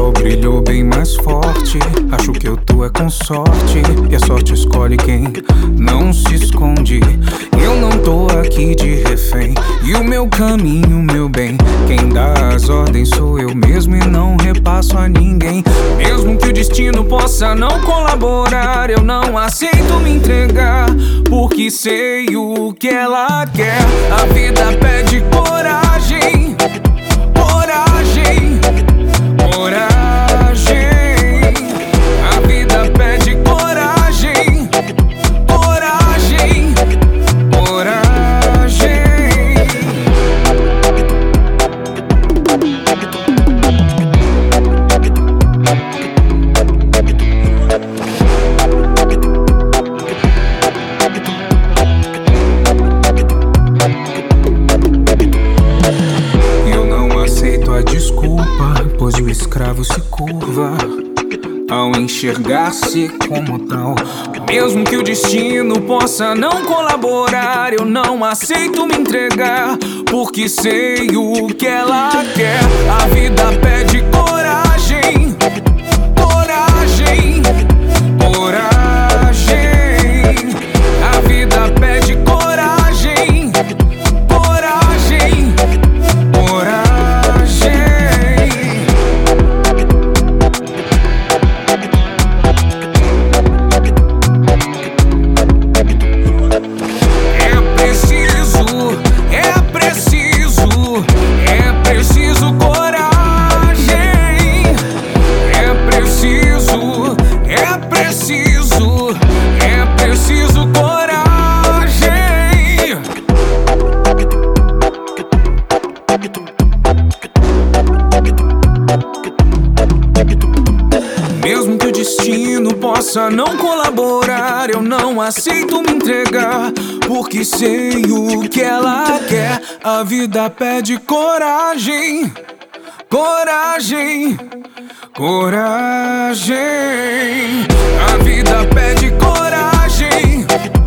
sol brilhou bem mais forte. Acho que eu tô com sorte, e a sorte escolhe quem não se esconde. Eu não tô aqui de refém, e o meu caminho, meu bem, quem dá as ordens sou eu mesmo e não repasso a ninguém. Mesmo que o destino possa não colaborar, eu não aceito me entregar, porque sei o que ela quer. A vida pede coragem, coragem, coragem. A vida pede coragem, coragem, coragem. Eu não aceito a desculpa, pois o escravo se curva ao enxergar-se como tal. Mesmo que o destino possa não colaborar, eu não aceito me entregar, porque sei o que ela quer. A vida pede coragem, coragem, coragem. A vida pede coragem, coragem, coragem. É preciso coragem. É preciso coragem. Mesmo que o destino possa não colaborar, eu não aceito me entregar, porque sei o que ela quer. A vida pede coragem, coragem, coragem. A vida pede coragem,